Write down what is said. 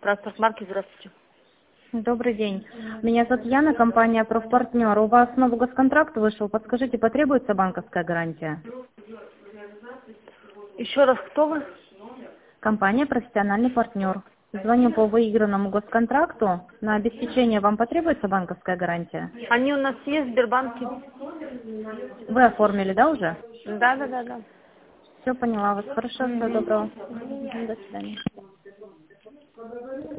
Транспорт марки, здравствуйте. Добрый день. Меня зовут Яна, компания «Профпартнер». У вас новый госконтракт вышел. Подскажите, потребуется банковская гарантия? Еще раз, кто вы? Компания «Профессиональный партнер». Звоню по выигранному госконтракту. На обеспечение вам потребуется банковская гарантия? Они у нас есть в Сбербанке. Вы оформили, да, уже? Да. Все, поняла вас. Хорошо, всего доброго. До свидания.